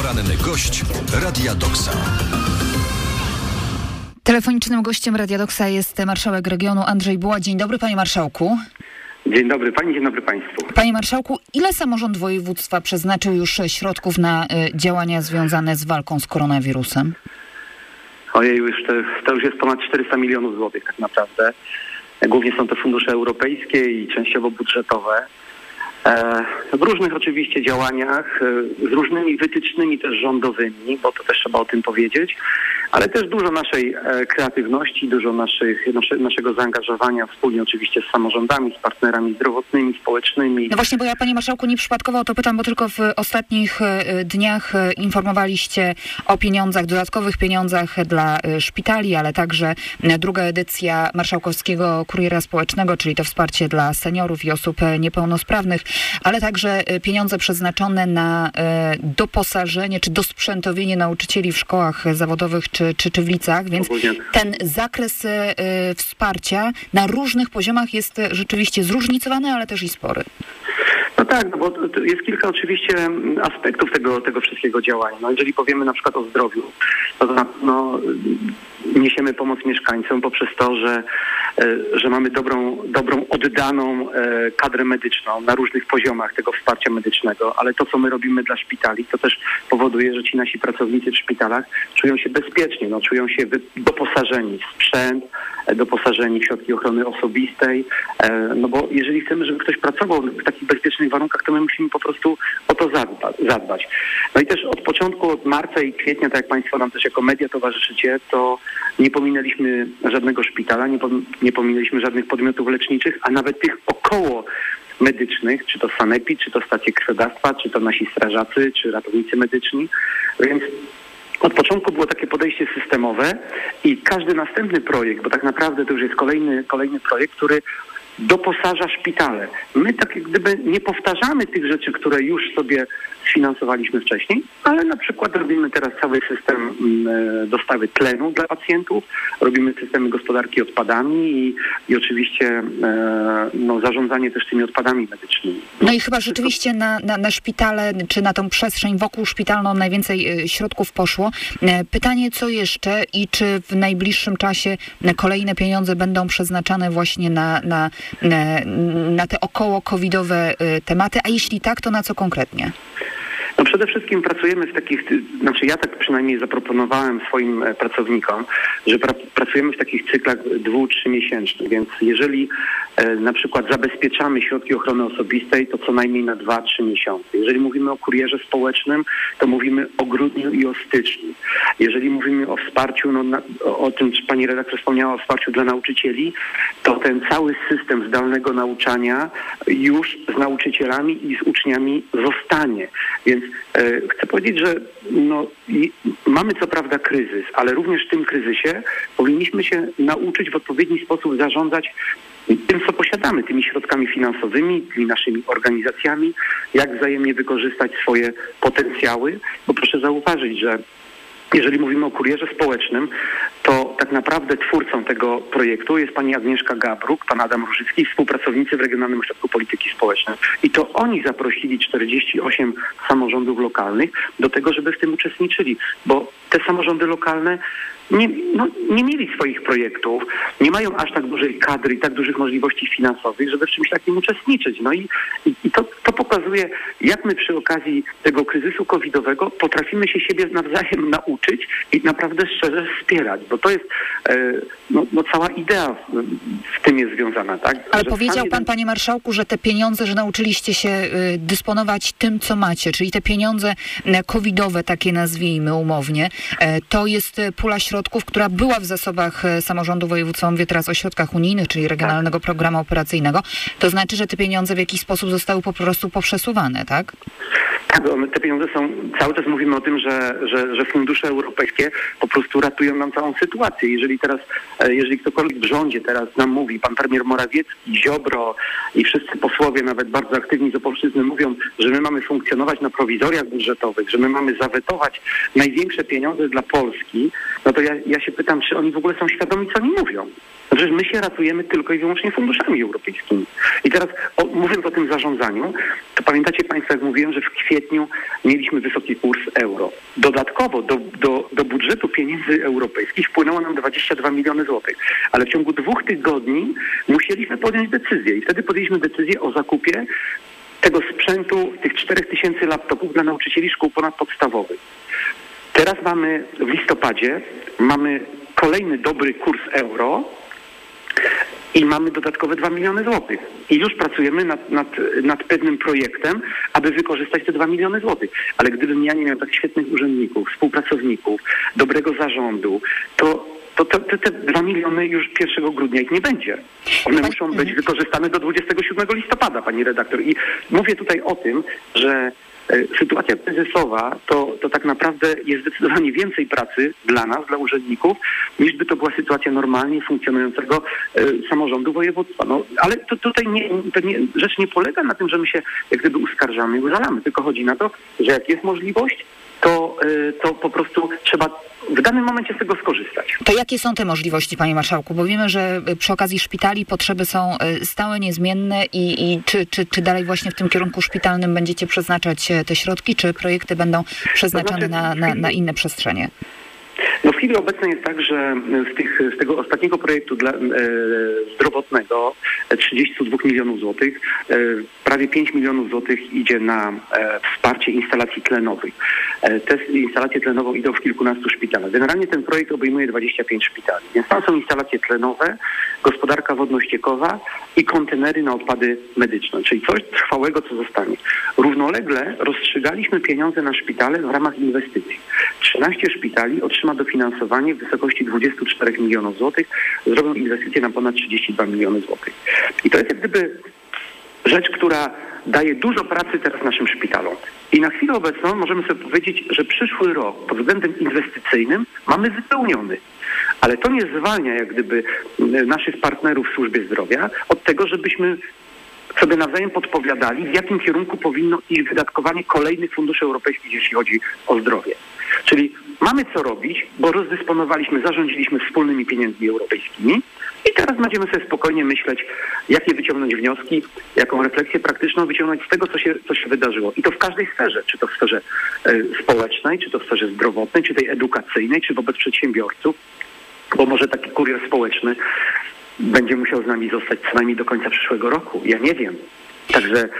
Poranny gość Radia Doksa. Telefonicznym gościem Radia Doksa jest marszałek regionu Andrzej Buła. Dzień dobry, panie marszałku. Dzień dobry pani, dzień dobry państwu. Panie marszałku, ile samorząd województwa przeznaczył już środków na działania związane z walką z koronawirusem? Ojej, to już jest ponad 400 milionów złotych tak naprawdę. Głównie są to fundusze europejskie i częściowo budżetowe. W różnych oczywiście działaniach, z różnymi wytycznymi też rządowymi, bo to też trzeba o tym powiedzieć, ale też dużo naszej kreatywności, dużo naszego zaangażowania wspólnie oczywiście z samorządami, z partnerami zdrowotnymi, społecznymi. No właśnie, bo ja, panie marszałku, nieprzypadkowo o to pytam, bo tylko w ostatnich dniach informowaliście o pieniądzach, dodatkowych pieniądzach dla szpitali, ale także druga edycja Marszałkowskiego Kuriera Społecznego, czyli to wsparcie dla seniorów i osób niepełnosprawnych, ale także pieniądze przeznaczone na doposażenie czy dosprzętowienie nauczycieli w szkołach zawodowych czy w liceach, więc ten zakres wsparcia na różnych poziomach jest rzeczywiście zróżnicowany, ale też i spory. No tak, no bo jest kilka oczywiście aspektów tego wszystkiego działania. No jeżeli powiemy na przykład o zdrowiu, to niesiemy pomoc mieszkańcom poprzez to, że mamy dobrą oddaną kadrę medyczną na różnych poziomach tego wsparcia medycznego, ale to, co my robimy dla szpitali, to też powoduje, że ci nasi pracownicy w szpitalach czują się bezpiecznie, czują się doposażeni w sprzęt, doposażeni w środki ochrony osobistej, no bo jeżeli chcemy, żeby ktoś pracował w takich bezpiecznych warunkach, to my musimy po prostu o to zadbać. No i też od początku, od marca i kwietnia, tak jak państwo nam też jako media towarzyszycie, to nie pominęliśmy żadnego szpitala, nie pominęliśmy żadnych podmiotów leczniczych, a nawet tych około medycznych, czy to sanepid, czy to stacje krwiodawstwa, czy to nasi strażacy, czy ratownicy medyczni, więc od początku było takie podejście systemowe i każdy następny projekt, bo tak naprawdę to już jest kolejny projekt, który doposaża szpitale. My tak jak gdyby nie powtarzamy tych rzeczy, które już sobie sfinansowaliśmy wcześniej, ale na przykład robimy teraz cały system dostawy tlenu dla pacjentów, robimy systemy gospodarki odpadami i oczywiście zarządzanie też tymi odpadami medycznymi. No i chyba rzeczywiście na szpitale, czy na tą przestrzeń wokół szpitalną najwięcej środków poszło. Pytanie, co jeszcze i czy w najbliższym czasie kolejne pieniądze będą przeznaczane właśnie na te około covidowe tematy, a jeśli tak, to na co konkretnie? No przede wszystkim pracujemy w takich, ja tak przynajmniej zaproponowałem swoim pracownikom, że pracujemy w takich cyklach 2-3 miesięcznych, więc jeżeli na przykład zabezpieczamy środki ochrony osobistej, to co najmniej na 2-3 miesiące. Jeżeli mówimy o kurierze społecznym, to mówimy o grudniu i o styczniu. Jeżeli mówimy o wsparciu, o tym, czy pani redaktor wspomniała o wsparciu dla nauczycieli, to ten cały system zdalnego nauczania już z nauczycielami i z uczniami zostanie. Więc chcę powiedzieć, że mamy co prawda kryzys, ale również w tym kryzysie powinniśmy się nauczyć w odpowiedni sposób zarządzać tym, co posiadamy, tymi środkami finansowymi, tymi naszymi organizacjami, jak wzajemnie wykorzystać swoje potencjały, bo proszę zauważyć, że jeżeli mówimy o kurierze społecznym, to tak naprawdę twórcą tego projektu jest pani Agnieszka Gabruk, pan Adam Różycki, współpracownicy w Regionalnym Ośrodku Polityki Społecznej. I to oni zaprosili 48 samorządów lokalnych do tego, żeby w tym uczestniczyli, bo te samorządy lokalne nie mieli swoich projektów, nie mają aż tak dużej kadry i tak dużych możliwości finansowych, żeby w czymś takim uczestniczyć. No i to pokazuje, jak my przy okazji tego kryzysu covidowego potrafimy się siebie nawzajem nauczyć i naprawdę szczerze wspierać, bo to jest cała idea w tym jest związana, tak? Ale powiedział pan, panie marszałku, że te pieniądze, że nauczyliście się dysponować tym, co macie, czyli te pieniądze covidowe, takie nazwijmy umownie, to jest pula środków, która była w zasobach samorządu województwa, mówię teraz o środkach unijnych, czyli Regionalnego Programu Operacyjnego. To znaczy, że te pieniądze w jakiś sposób zostały po prostu poprzesuwane, tak? Tak, te pieniądze są, cały czas mówimy o tym, że fundusze europejskie po prostu ratują nam całą sytuację. Jeżeli ktokolwiek w rządzie teraz nam mówi, pan premier Morawiecki, Ziobro i wszyscy posłowie, nawet bardzo aktywni z Opolszczyzny mówią, że my mamy funkcjonować na prowizoriach budżetowych, że my mamy zawetować największe pieniądze pieniądze dla Polski, no to ja się pytam, czy oni w ogóle są świadomi, co oni mówią. No przecież my się ratujemy tylko i wyłącznie funduszami europejskimi. I teraz mówiąc o tym zarządzaniu, to pamiętacie Państwo, jak mówiłem, że w kwietniu mieliśmy wysoki kurs euro. Dodatkowo do budżetu pieniędzy europejskich wpłynęło nam 22 miliony złotych. Ale w ciągu 2 tygodni musieliśmy podjąć decyzję. I wtedy podjęliśmy decyzję o zakupie tego sprzętu, tych 4000 laptopów dla nauczycieli szkół ponadpodstawowych. Teraz w listopadzie mamy kolejny dobry kurs euro i mamy dodatkowe 2 miliony złotych. I już pracujemy nad pewnym projektem, aby wykorzystać te 2 miliony złotych. Ale gdybym ja nie miał tak świetnych urzędników, współpracowników, dobrego zarządu, to te 2 miliony już 1 grudnia ich nie będzie. One muszą być wykorzystane do 27 listopada, pani redaktor. I mówię tutaj o tym, że sytuacja kryzysowa to tak naprawdę jest zdecydowanie więcej pracy dla nas, dla urzędników, niż by to była sytuacja normalnie funkcjonującego samorządu województwa. No, ale tutaj rzecz nie polega na tym, że my się jak gdyby uskarżamy i użalamy, tylko chodzi na to, że jak jest możliwość, to po prostu trzeba w danym momencie z tego skorzystać. To jakie są te możliwości, panie marszałku? Bo wiemy, że przy okazji szpitali potrzeby są stałe, niezmienne i czy dalej właśnie w tym kierunku szpitalnym będziecie przeznaczać te środki, czy projekty będą przeznaczane na inne przestrzenie? No w chwili obecnej jest tak, że z tego ostatniego projektu zdrowotnego 32 milionów złotych, prawie 5 milionów złotych idzie na wsparcie instalacji tlenowych. Te instalacje tlenowe idą w kilkunastu szpitalach. Generalnie ten projekt obejmuje 25 szpitali, więc tam są instalacje tlenowe, gospodarka wodno-ściekowa i kontenery na odpady medyczne, czyli coś trwałego, co zostanie. Równolegle rozstrzygaliśmy pieniądze na szpitale w ramach inwestycji. 13 szpitali otrzyma dofinansowanie w wysokości 24 milionów złotych, zrobią inwestycje na ponad 32 miliony złotych. I to jest jak gdyby rzecz, która daje dużo pracy teraz naszym szpitalom. I na chwilę obecną możemy sobie powiedzieć, że przyszły rok pod względem inwestycyjnym mamy wypełniony. Ale to nie zwalnia jak gdyby naszych partnerów w służbie zdrowia od tego, żebyśmy sobie nawzajem podpowiadali, w jakim kierunku powinno iść wydatkowanie kolejnych funduszy europejskich, jeśli chodzi o zdrowie. Czyli mamy co robić, bo zarządziliśmy wspólnymi pieniędzmi europejskimi i teraz będziemy sobie spokojnie myśleć, jakie wyciągnąć wnioski, jaką refleksję praktyczną wyciągnąć z tego, co się wydarzyło. I to w każdej sferze, czy to w sferze społecznej, czy to w sferze zdrowotnej, czy tej edukacyjnej, czy wobec przedsiębiorców, bo może taki kurier społeczny będzie musiał z nami zostać co najmniej do końca przyszłego roku. Ja nie wiem. Także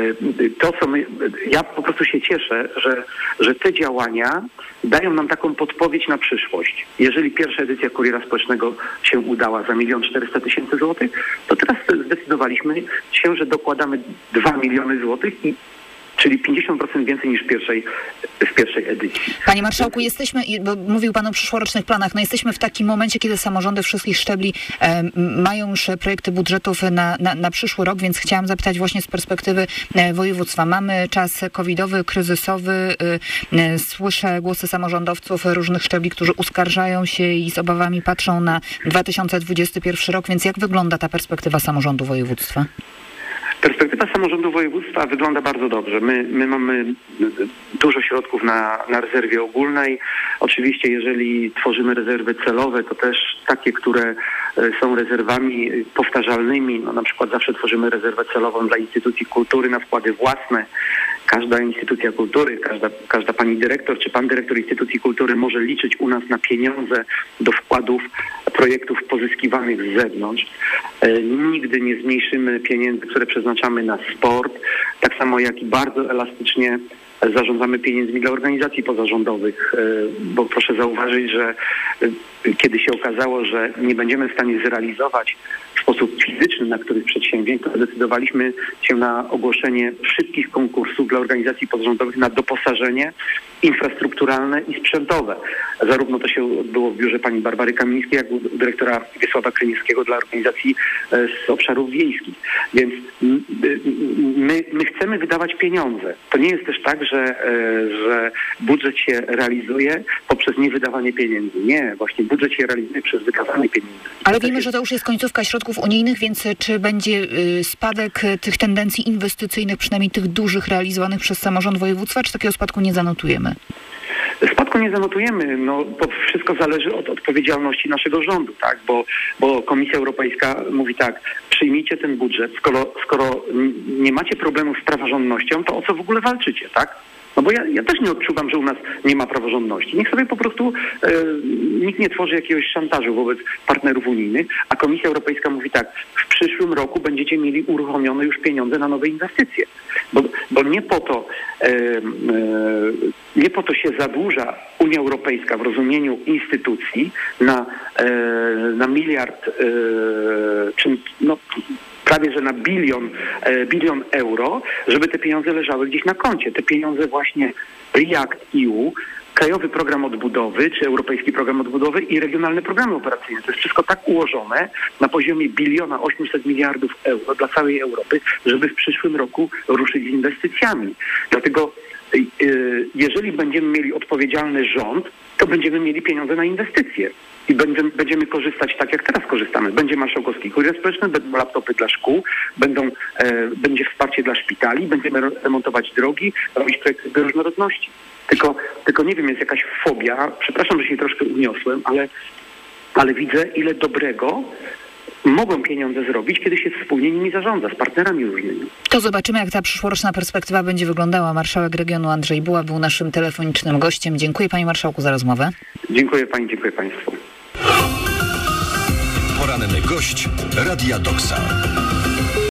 ja po prostu się cieszę, że te działania dają nam taką podpowiedź na przyszłość. Jeżeli pierwsza edycja Kuriera Społecznego się udała za 1 400 000 złotych, to teraz zdecydowaliśmy się, że dokładamy 2 miliony złotych, czyli 50% więcej niż w pierwszej edycji. Panie marszałku, bo mówił pan o przyszłorocznych planach, jesteśmy w takim momencie, kiedy samorządy wszystkich szczebli mają już projekty budżetów na przyszły rok, więc chciałam zapytać właśnie z perspektywy województwa. Mamy czas covidowy, kryzysowy, słyszę głosy samorządowców różnych szczebli, którzy uskarżają się i z obawami patrzą na 2021 rok, więc jak wygląda ta perspektywa samorządu województwa? Perspektywa samorządu województwa wygląda bardzo dobrze. My mamy dużo środków na rezerwie ogólnej. Oczywiście jeżeli tworzymy rezerwy celowe, to też takie, które są rezerwami powtarzalnymi. No, na przykład zawsze tworzymy rezerwę celową dla instytucji kultury na wkłady własne. Każda instytucja kultury, każda pani dyrektor czy pan dyrektor instytucji kultury może liczyć u nas na pieniądze do wkładów projektów pozyskiwanych z zewnątrz. Nigdy nie zmniejszymy pieniędzy, które przeznaczamy na sport, tak samo jak i bardzo elastycznie zarządzamy pieniędzmi dla organizacji pozarządowych, bo proszę zauważyć, że kiedy się okazało, że nie będziemy w stanie zrealizować w sposób fizyczny na których przedsięwzięć, to zdecydowaliśmy się na ogłoszenie wszystkich konkursów dla organizacji pozarządowych na doposażenie infrastrukturalne i sprzętowe. Zarówno to się odbyło w biurze pani Barbary Kamińskiej, jak u dyrektora Wiesława Kryniewskiego dla organizacji z obszarów wiejskich. Więc my chcemy wydawać pieniądze. To nie jest też tak, że budżet się realizuje poprzez niewydawanie pieniędzy. Nie, właśnie budżet się realizuje przez wydawanie pieniędzy. Ale wiemy, że to już jest końcówka środków unijnych, więc czy będzie spadek tych tendencji inwestycyjnych, przynajmniej tych dużych realizowanych przez samorząd województwa, czy takiego spadku nie zanotujemy? Spadku wszystko nie zanotujemy, bo wszystko zależy od odpowiedzialności naszego rządu, tak? Bo Komisja Europejska mówi tak, przyjmijcie ten budżet, skoro nie macie problemu z praworządnością, to o co w ogóle walczycie, tak? No bo ja też nie odczuwam, że u nas nie ma praworządności. Niech sobie po prostu nikt nie tworzy jakiegoś szantażu wobec partnerów unijnych, a Komisja Europejska mówi tak, w przyszłym roku będziecie mieli uruchomione już pieniądze na nowe inwestycje. Bo nie po to się zadłuża Unia Europejska w rozumieniu instytucji na miliard, prawie że na bilion euro, żeby te pieniądze leżały gdzieś na koncie. Te pieniądze właśnie REACT-EU, Krajowy Program Odbudowy, czy Europejski Program Odbudowy i regionalne programy operacyjne. To jest wszystko tak ułożone na poziomie 1,8 biliona euro dla całej Europy, żeby w przyszłym roku ruszyć z inwestycjami. Dlatego jeżeli będziemy mieli odpowiedzialny rząd, to będziemy mieli pieniądze na inwestycje. I będziemy korzystać tak, jak teraz korzystamy. Będzie marszałkowski kurier społeczny, będą laptopy dla szkół, będzie wsparcie dla szpitali, będziemy remontować drogi, robić projekty bioróżnorodności. Tylko nie wiem, jest jakaś fobia, przepraszam, że się troszkę uniosłem, ale widzę, ile dobrego mogą pieniądze zrobić, kiedy się wspólnie nimi zarządza, z partnerami różnymi. To zobaczymy, jak ta przyszłoroczna perspektywa będzie wyglądała. Marszałek regionu Andrzej Buła był naszym telefonicznym gościem. Dziękuję panie marszałku za rozmowę. Dziękuję pani, dziękuję państwu. Poranny gość Radia Doksa.